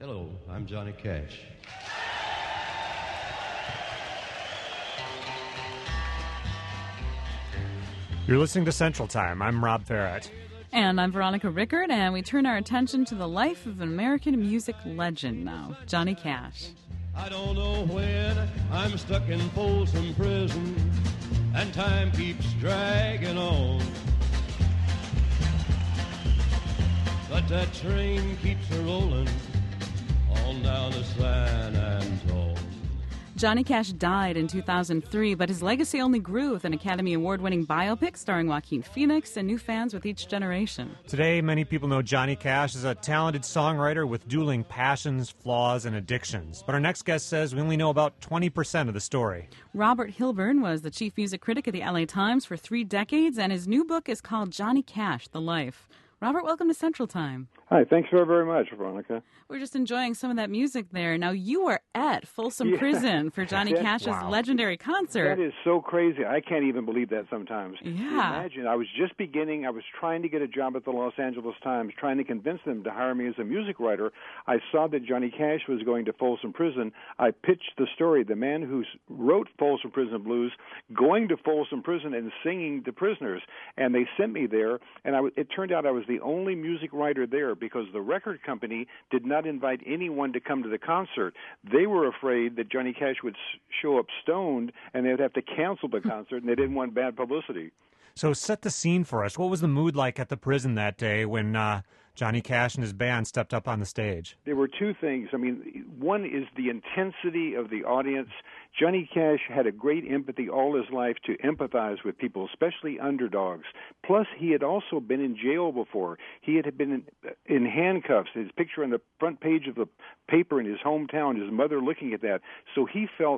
Hello, I'm Johnny Cash. You're listening to Central Time. I'm Rob Farrett. And I'm Veronica Rickard, and we turn our attention to the life of an American music legend now, Johnny Cash. I don't know when I'm stuck in Folsom Prison, and time keeps dragging on. But that train keeps a-rolling on down to San Antone. Johnny Cash died in 2003, but his legacy only grew with an Academy Award-winning biopic starring Joaquin Phoenix and new fans with each generation. Today, many people know Johnny Cash as a talented songwriter with dueling passions, flaws, and addictions. But our next guest says we only know about 20% of the story. Robert Hilburn was the chief music critic at the LA Times for 3 decades, and his new book is called Johnny Cash, The Life. Robert, welcome to Central Time. Hi, thanks very much, Veronica. We're just enjoying some of that music there. Now, you were at Folsom Prison for Johnny Cash's legendary concert. That is so crazy. I can't even believe that sometimes. Yeah. You imagine, I was just beginning. I was trying to get a job at the Los Angeles Times, trying to convince them to hire me as a music writer. I saw that Johnny Cash was going to Folsom Prison. I pitched the story, the man who wrote Folsom Prison Blues, going to Folsom Prison and singing to prisoners. And they sent me there, and it turned out I was the only music writer there because the record company did not invite anyone to come to the concert. They were afraid that Johnny Cash would show up stoned and they'd have to cancel the concert, and they didn't want bad publicity. So set the scene for us. What was the mood like at the prison that day when Johnny Cash and his band stepped up on the stage? There were two things. I mean, one is the intensity of the audience. Johnny Cash had a great empathy all his life to empathize with people, especially underdogs. Plus, he had also been in jail before. He had been in handcuffs. His picture on the front page of the paper in his hometown, his mother looking at that. So he felt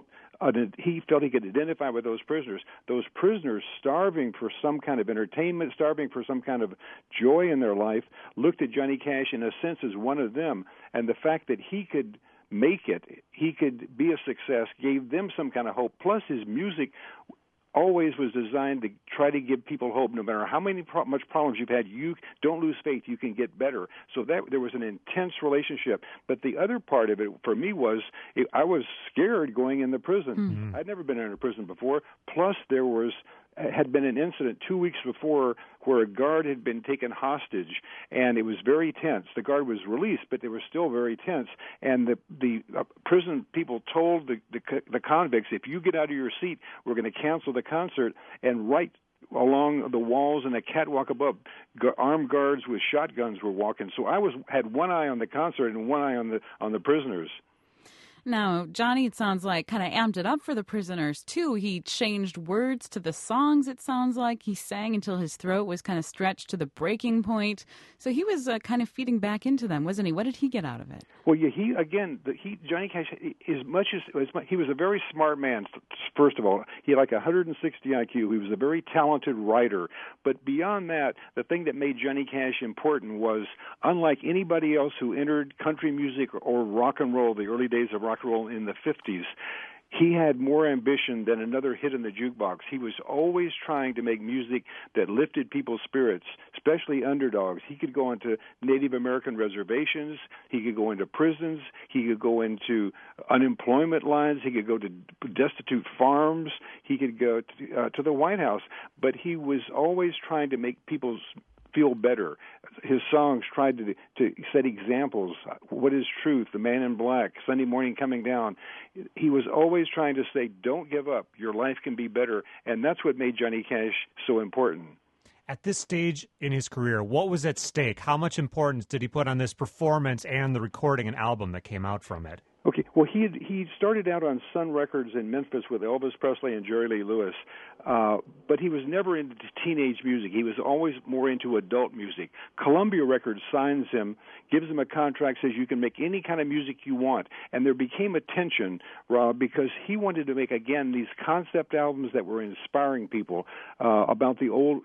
he could identify with those prisoners. Those prisoners starving for some kind of entertainment, starving for some kind of joy in their life, looked at Johnny Cash in a sense as one of them. And the fact that he could make it, he could be a success, gave them some kind of hope. Plus, his music always was designed to try to give people hope. No matter how much problems you've had, you don't lose faith. You can get better. So that there was an intense relationship. But the other part of it for me was I was scared going in the prison. Mm-hmm. I'd never been in a prison before. Plus, there had been an incident 2 weeks before where a guard had been taken hostage, and it was very tense. The guard was released, but they were still very tense. And the prison people told the convicts, if you get out of your seat, we're going to cancel the concert. And right along the walls and the catwalk above, armed guards with shotguns were walking. So I had one eye on the concert and one eye on the prisoners. Now, Johnny, it sounds like, kind of amped it up for the prisoners, too. He changed words to the songs, it sounds like. He sang until his throat was kind of stretched to the breaking point. So he was kind of feeding back into them, wasn't he? What did he get out of it? Well, yeah, Johnny Cash, he was a very smart man, first of all. He had like 160 IQ. He was a very talented writer. But beyond that, the thing that made Johnny Cash important was, unlike anybody else who entered country music or rock and roll, the early days of rock and roll in the 50s, he had more ambition than another hit in the jukebox. He was always trying to make music that lifted people's spirits, especially underdogs. He could go into Native American reservations. He could go into prisons. He could go into unemployment lines. He could go to destitute farms. He could go to the White House. But he was always trying to make people's feel better. His songs tried to set examples. What is truth? The Man in Black, Sunday Morning Coming Down. He was always trying to say, don't give up. Your life can be better. And that's what made Johnny Cash so important. At this stage in his career, what was at stake? How much importance did he put on this performance and the recording and album that came out from it? Okay, well, he started out on Sun Records in Memphis with Elvis Presley and Jerry Lee Lewis, but he was never into teenage music. He was always more into adult music. Columbia Records signs him, gives him a contract, says you can make any kind of music you want. And there became a tension, Rob, because he wanted to make, again, these concept albums that were inspiring people about the old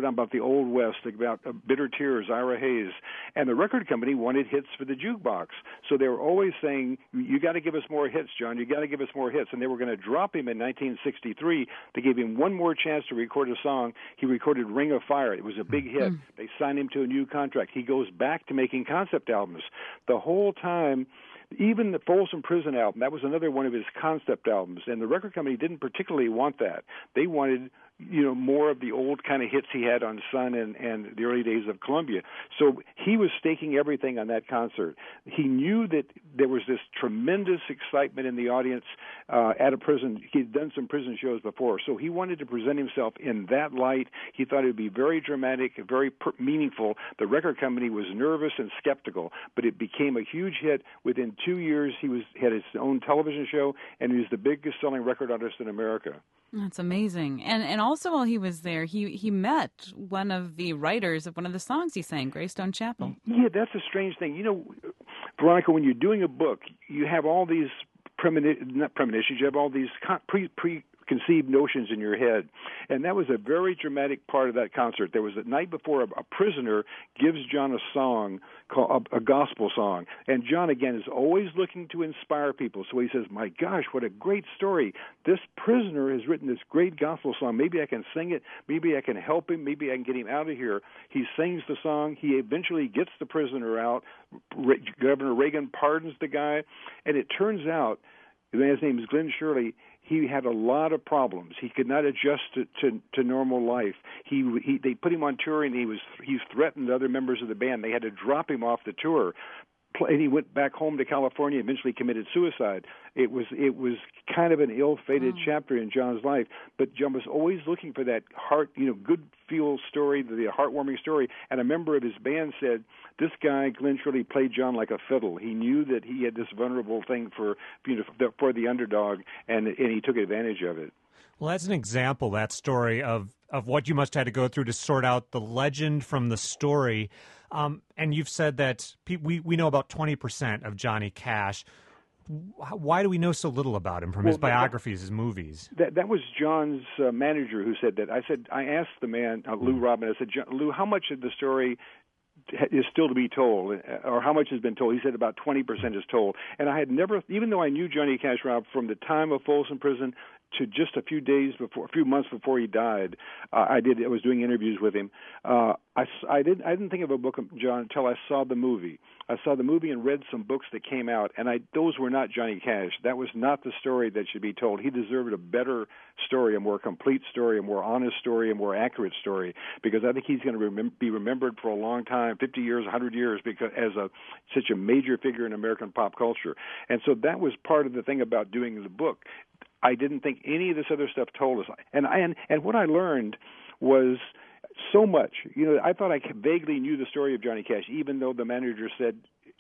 West, about Bitter Tears, Ira Hayes. And the record company wanted hits for the jukebox. So they were always saying, you got to give us more hits, John. You got to give us more hits. And they were going to drop him in 1963. They gave him one more chance to record a song. He recorded Ring of Fire. It was a big hit. They signed him to a new contract. He goes back to making concept albums. The whole time, Even the Folsom Prison album, that was another one of his concept albums, and the record company didn't particularly want that. They wanted, more of the old kind of hits he had on Sun and the early days of Columbia. So he was staking everything on that concert. He knew that there was this tremendous excitement in the audience at a prison. He'd done some prison shows before, so he wanted to present himself in that light. He thought it would be very dramatic, very meaningful. The record company was nervous and skeptical, but it became a huge hit. Within 2 years, he had his own television show, and he was the biggest-selling record artist in America. That's amazing. And also while he was there, he met one of the writers of one of the songs he sang, Greystone Chapel. Yeah, that's a strange thing. Veronica, when you're doing a book, you have all these not premonitions, you have all these preconceived notions in your head. And that was a very dramatic part of that concert. There was a night before a prisoner gives John a song, called a gospel song. And John, again, is always looking to inspire people. So he says, my gosh, what a great story. This prisoner has written this great gospel song. Maybe I can sing it. Maybe I can help him. Maybe I can get him out of here. He sings the song. He eventually gets the prisoner out. Governor Reagan pardons the guy. And it turns out, the man's name is Glenn Shirley, he had a lot of problems. He could not adjust to normal life. They put him on tour, and he threatened other members of the band. They had to drop him off the tour. And he went back home to California, eventually committed suicide. It was kind of an ill-fated chapter in John's life, but John was always looking for that good feel story, the heartwarming story. And a member of his band said, this guy, Glenn Shirley, played John like a fiddle. He knew that he had this vulnerable thing for the underdog, and he took advantage of it. Well, that's an example, that story, of what you must have had to go through to sort out the legend from the story. And you've said that we know about 20% of Johnny Cash. Why do we know so little about him from his biographies, his movies? That was John's manager who said that. I asked the man, Lou Robin, I said, Lou, how much of the story is still to be told, or how much has been told? He said about 20% is told. And I had never, even though I knew Johnny Cash, Rob, from the time of Folsom Prison to just a few months before he died, I was doing interviews with him. I didn't think of a book of John until I saw the movie. I saw the movie and read some books that came out, and those were not Johnny Cash. That was not the story that should be told. He deserved a better story, a more complete story, a more honest story, a more accurate story, because I think he's going to be remembered for a long time, 50 years, 100 years, because as such a major figure in American pop culture. And so that was part of the thing about doing the book. I didn't think any of this other stuff told us. And what I learned was so much. I thought I vaguely knew the story of Johnny Cash, even though the manager said,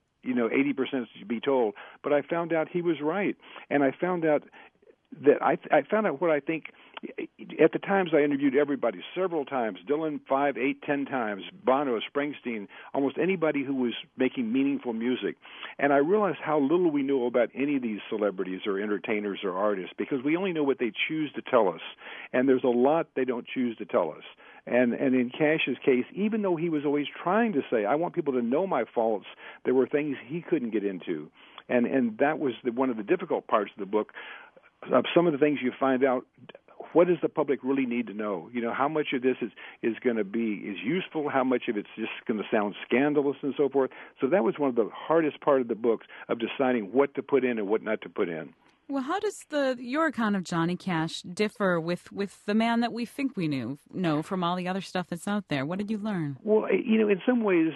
80% should be told. But I found out he was right. And I found out that I found out what I think. At the times, I interviewed everybody several times, Dylan 5, 8, 10 times, Bono, Springsteen, almost anybody who was making meaningful music. And I realized how little we know about any of these celebrities or entertainers or artists, because we only know what they choose to tell us. And there's a lot they don't choose to tell us. And in Cash's case, even though he was always trying to say, I want people to know my faults, there were things he couldn't get into. And that was one of the difficult parts of the book. Some of the things you find out, what does the public really need to know? How much of this is going to be useful? How much of it's just going to sound scandalous and so forth? So that was one of the hardest part of the book, of deciding what to put in and what not to put in. Well, how does your account of Johnny Cash differ with the man that we think we know from all the other stuff that's out there? What did you learn? Well, in some ways,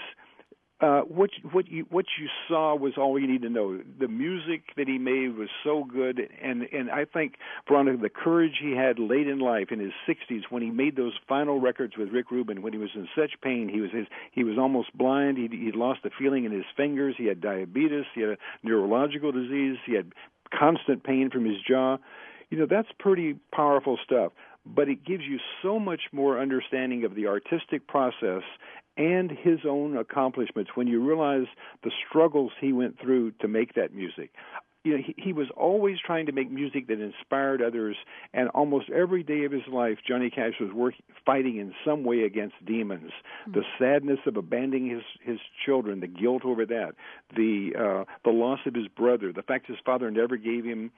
what you saw was all you need to know. The music that he made was so good, and I think, Veronica, the courage he had late in life, in his 60s, when he made those final records with Rick Rubin, when he was in such pain, he was almost blind. He'd lost the feeling in his fingers. He had diabetes. He had a neurological disease. He had constant pain from his jaw. That's pretty powerful stuff. But it gives you so much more understanding of the artistic process and his own accomplishments when you realize the struggles he went through to make that music. He was always trying to make music that inspired others, and almost every day of his life, Johnny Cash was fighting in some way against demons. The sadness of abandoning his children, the guilt over that, the loss of his brother, the fact his father never gave him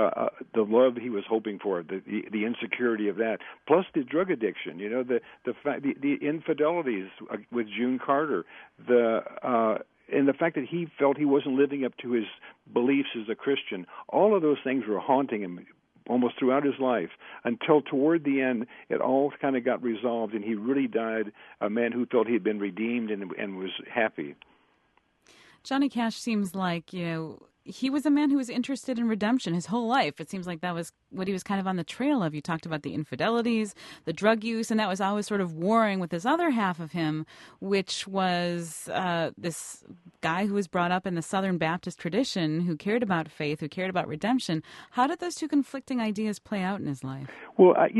the love he was hoping for, the insecurity of that, plus the drug addiction, the infidelities with June Carter, and the fact that he felt he wasn't living up to his beliefs as a Christian, all of those things were haunting him almost throughout his life, until toward the end it all kind of got resolved, and he really died a man who felt he had been redeemed and was happy. Johnny Cash seems like, he was a man who was interested in redemption his whole life. It seems like that was what he was kind of on the trail of. You talked about the infidelities, the drug use, and that was always sort of warring with this other half of him, which was this guy who was brought up in the Southern Baptist tradition, who cared about faith, who cared about redemption. How did those two conflicting ideas play out in his life? Well, I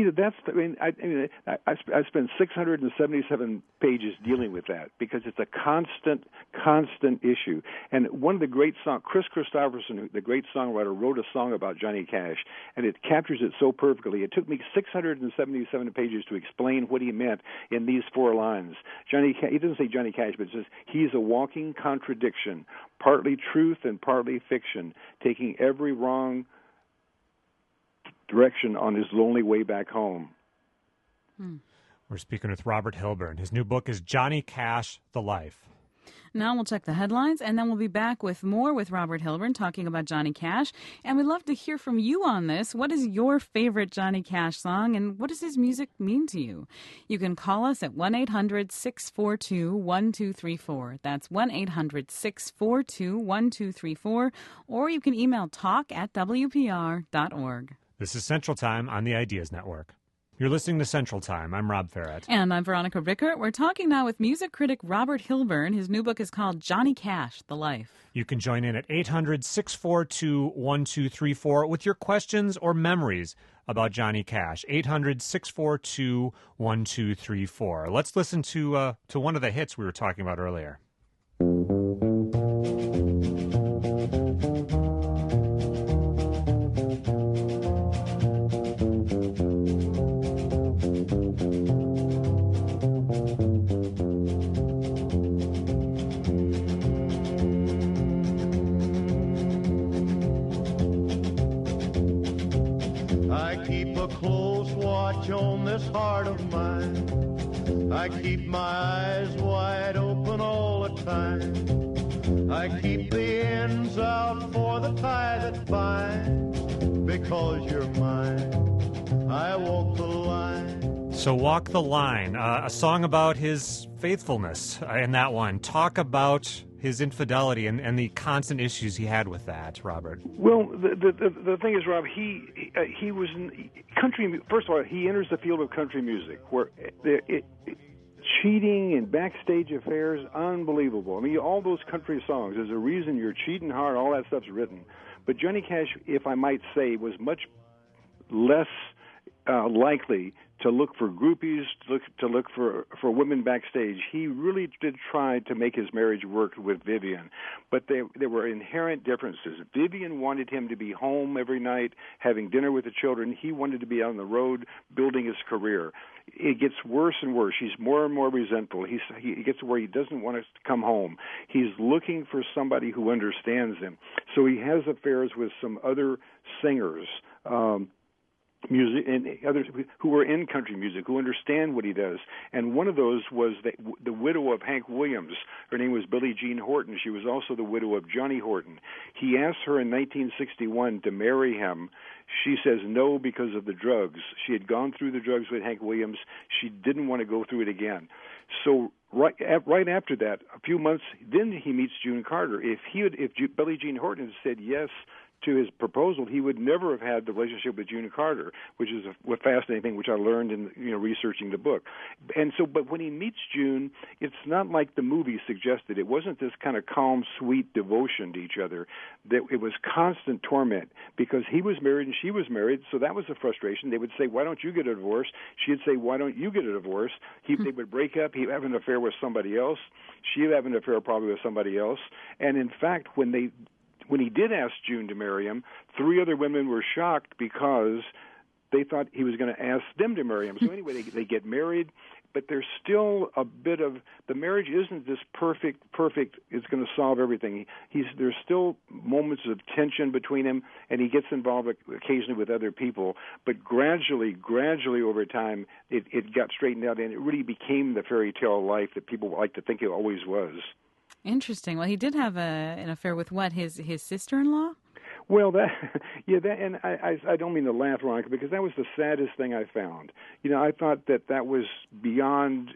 spent 677 pages dealing with that because it's a constant issue. And one of the great songs, Chris Christopherson, the great songwriter, wrote a song about Johnny Cash, and it captures it so perfectly. It took me 677 pages to explain what he meant in these 4 lines. He doesn't say Johnny Cash, but it says, he's a walking contradiction, partly truth and partly fiction, taking every wrong direction on his lonely way back home. We're speaking with Robert Hilburn. His new book is Johnny Cash, The Life. Now we'll check the headlines, and then we'll be back with more with Robert Hilburn talking about Johnny Cash. And we'd love to hear from you on this. What is your favorite Johnny Cash song, and what does his music mean to you? You can call us at 1-800-642-1234. That's 1-800-642-1234. Or you can email talk@wpr.org. This is Central Time on the Ideas Network. You're listening to Central Time. I'm Rob Ferret. And I'm Veronica Rickert. We're talking now with music critic Robert Hilburn. His new book is called Johnny Cash, The Life. You can join in at 800-642-1234 with your questions or memories about Johnny Cash. 800-642-1234. Let's listen to one of the hits we were talking about earlier. On this heart of mine, I keep my eyes wide open all the time. I keep the ends out for the tie that binds. Because you're mine, I walk the line. So Walk the Line, a song about his faithfulness in that one. Talk about his infidelity and the constant issues he had with that, Robert. Well, the thing is, Rob, he was in country. First of all, he enters the field of country music, where cheating and backstage affairs, unbelievable. I mean, all those country songs. There's a reason you're cheating hard. All that stuff's written. But Johnny Cash, if I might say, was much less likely to look for groupies, to look for women backstage. He really did try to make his marriage work with Vivian, but there were inherent differences. Vivian wanted him to be home every night, having dinner with the children. He wanted to be on the road, building his career. It gets worse and worse. He's more and more resentful. He gets to where he doesn't want us to come home. He's looking for somebody who understands him. So he has affairs with some other singers, music and others who were in country music, who understand what he does. And one of those was the widow of Hank Williams. Her name was Billie Jean Horton. She was also the widow of Johnny Horton. He asked her in 1961 to marry him. She says no because of the drugs. She had gone through the drugs with Hank Williams. She didn't want to go through it again. So right after that, a few months, then he meets June Carter. If Billie Jean Horton had said yes to his proposal, he would never have had the relationship with June Carter, which is a fascinating thing, which I learned in researching the book. And so, but when he meets June, it's not like the movie suggested. It wasn't this kind of calm, sweet devotion to each other. That it was constant torment because he was married and she was married, so that was a frustration. They would say, "Why don't you get a divorce?" She'd say, "Why don't you get a divorce?" They would break up. He'd have an affair with somebody else. She'd have an affair probably with somebody else. And in fact, when he did ask June to marry him, 3 other women were shocked because they thought he was going to ask them to marry him. So anyway, they get married, but there's still a bit of, the marriage isn't this perfect, it's going to solve everything. There's still moments of tension between him, and he gets involved occasionally with other people, but gradually over time, it got straightened out, and it really became the fairy tale life that people like to think it always was. Interesting. Well, he did have an affair with what, his sister-in-law? Well, and I don't mean to laugh, Veronica, because that was the saddest thing I found. I thought that was beyond.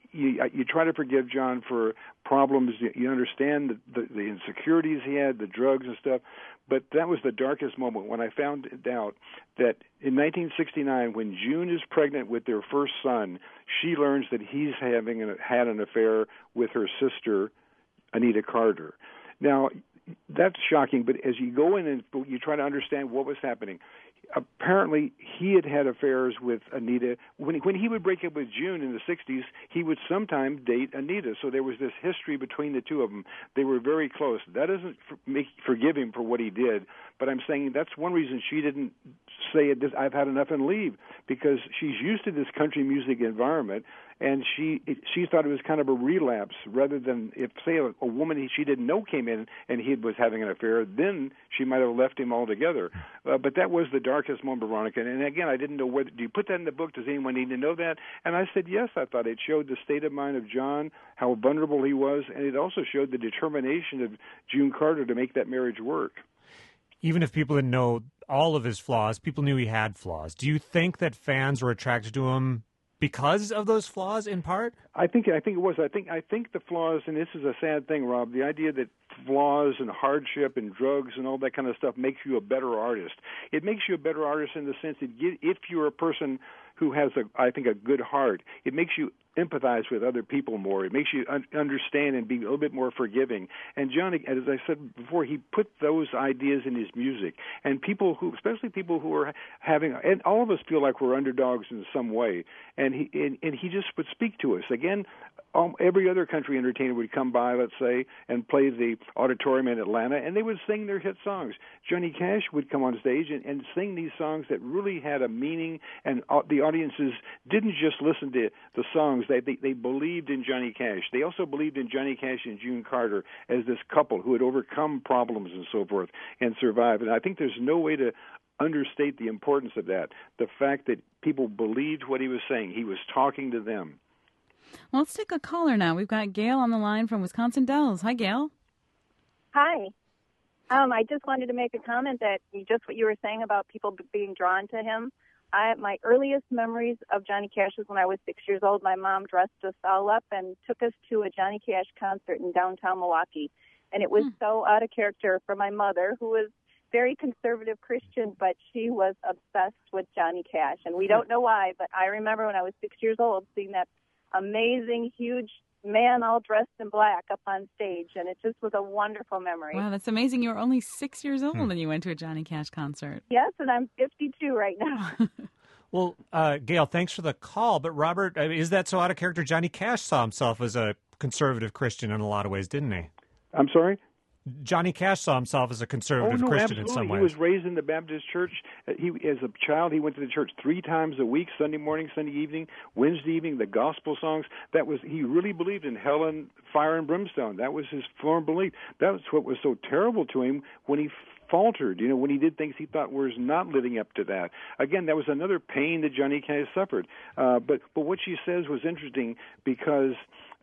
You try to forgive John for problems. You understand the insecurities he had, the drugs and stuff, but that was the darkest moment when I found out that in 1969, when June is pregnant with their first son, she learns that he's had an affair with her sister, Anita Carter. Now, that's shocking, but as you go in and you try to understand what was happening, apparently he had affairs with Anita. When he would break up with June in the 60s, he would sometimes date Anita. So there was this history between the two of them. They were very close. That doesn't forgive him for what he did, but I'm saying that's one reason she didn't say, I've had enough and leave, because she's used to this country music environment, and she thought it was kind of a relapse rather than if, say, a woman she didn't know came in and he was having an affair, then she might have left him altogether. But that was the darkest moment, Veronica. And again, I didn't know whether, do you put that in the book? Does anyone need to know that? And I said, yes, I thought it showed the state of mind of John, how vulnerable he was, and it also showed the determination of June Carter to make that marriage work. Even if people didn't know all of his flaws, people knew he had flaws. Do you think that fans were attracted to him because of those flaws, in part? I think it was. I think the flaws, and this is a sad thing, Rob, the idea that flaws and hardship and drugs and all that kind of stuff makes you a better artist. It makes you a better artist in the sense that if you're a person who has, a good heart, it makes you empathize with other people more. It makes you understand and be a little bit more forgiving. And John, as I said before, he put those ideas in his music. And especially people who are having, and all of us feel like we're underdogs in some way. And he just would speak to us. Again, every other country entertainer would come by, let's say, and play the auditorium in Atlanta, and they would sing their hit songs. Johnny Cash would come on stage and sing these songs that really had a meaning, and the audiences didn't just listen to the songs. They believed in Johnny Cash. They also believed in Johnny Cash and June Carter as this couple who had overcome problems and so forth and survived. And I think there's no way to understate the importance of that, the fact that people believed what he was saying. He was talking to them. Well, let's take a caller now. We've got Gail on the line from Wisconsin Dells. Hi, Gail. Hi. I just wanted to make a comment that just what you were saying about people being drawn to him. My earliest memories of Johnny Cash was when I was 6 years old. My mom dressed us all up and took us to a Johnny Cash concert in downtown Milwaukee. And it was so out of character for my mother, who was very conservative Christian, but she was obsessed with Johnny Cash. And we don't know why, but I remember when I was 6 years old seeing that amazing, huge man all dressed in black up on stage, and it just was a wonderful memory. Wow, that's amazing. You were only 6 years old when you went to a Johnny Cash concert. Yes, and I'm 52 right now. Well, Gail, thanks for the call. But Robert, is that so out of character? Johnny Cash saw himself as a conservative Christian in a lot of ways, didn't he? I'm sorry? Johnny Cash saw himself as a conservative Christian absolutely. in some ways. He was raised in the Baptist church. As a child, he went to the church 3 times a week, Sunday morning, Sunday evening, Wednesday evening, the gospel songs. He really believed in hell and fire and brimstone. That was his firm belief. That was what was so terrible to him when he faltered, when he did things he thought was not living up to that. Again, that was another pain that Johnny Cash suffered. But what she says was interesting because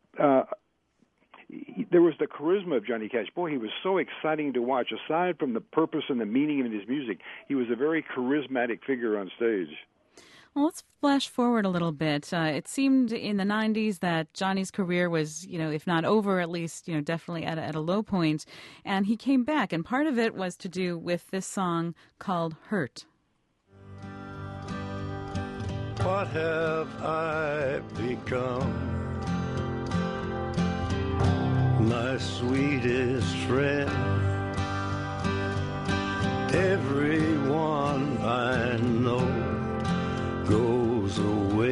there was the charisma of Johnny Cash. Boy, he was so exciting to watch. Aside from the purpose and the meaning of his music, he was a very charismatic figure on stage. Well, let's flash forward a little bit. It seemed in the 90s that Johnny's career was, if not over, at least, definitely at a low point. And he came back, and part of it was to do with this song called Hurt. What have I become? My sweetest friend, everyone I know goes away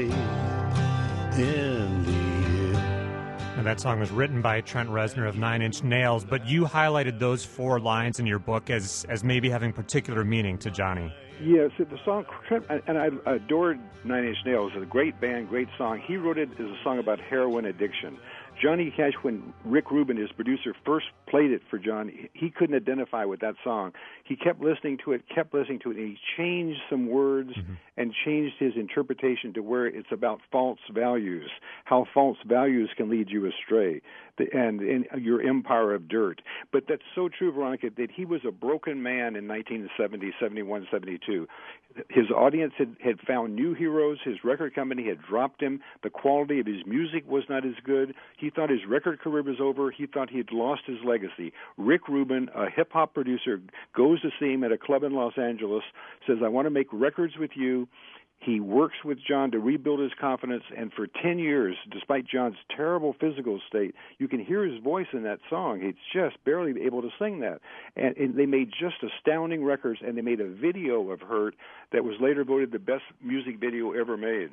in the end. And that song was written by Trent Reznor of Nine Inch Nails, but you highlighted those 4 lines in your book as maybe having particular meaning to Johnny. Yes, the song, and I adored Nine Inch Nails. It's a great band, great song. He wrote it as a song about heroin addiction. Johnny Cash, when Rick Rubin, his producer, first played it for John, he couldn't identify with that song. He kept listening to it, and he changed some words and changed his interpretation to where it's about false values, how false values can lead you astray, and your empire of dirt. But that's so true, Veronica, that he was a broken man in 1970, 71, 72. His audience had found new heroes. His record company had dropped him. The quality of his music was not as good. He thought his record career was over. He thought he had lost his legacy. Rick Rubin, a hip-hop producer, goes to see him at a club in Los Angeles, says, I want to make records with you. He works with John to rebuild his confidence, and for 10 years, despite John's terrible physical state, you can hear his voice in that song. He's just barely able to sing that. And they made just astounding records, and they made a video of Hurt that was later voted the best music video ever made.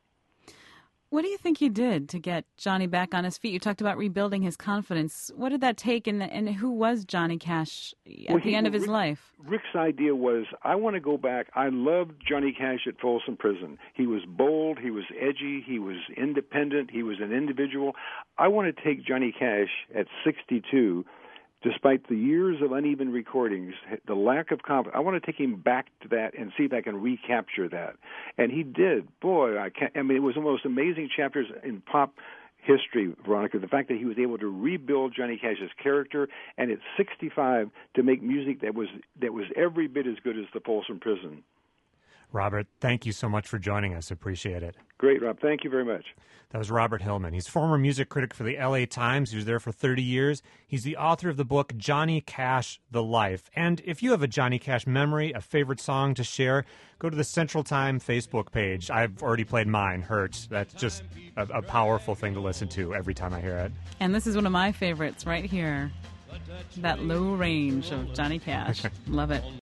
What do you think he did to get Johnny back on his feet? You talked about rebuilding his confidence. What did that take, and who was Johnny Cash at the end of his life? Rick's idea was, I want to go back. I loved Johnny Cash at Folsom Prison. He was bold, he was edgy, he was independent, he was an individual. I want to take Johnny Cash at 62, despite the years of uneven recordings, the lack of confidence. I want to take him back to that and see if I can recapture that. And he did. Boy, it was one of the most amazing chapters in pop history, Veronica, the fact that he was able to rebuild Johnny Cash's character, and at 65 to make music that was every bit as good as the Folsom Prison. Robert, thank you so much for joining us. Appreciate it. Great, Rob. Thank you very much. That was Robert Hillman. He's former music critic for the LA Times. He was there for 30 years. He's the author of the book Johnny Cash, The Life. And if you have a Johnny Cash memory, a favorite song to share, go to the Central Time Facebook page. I've already played mine, Hurt. That's just a powerful thing to listen to every time I hear it. And this is one of my favorites right here. That low range of Johnny Cash. Love it.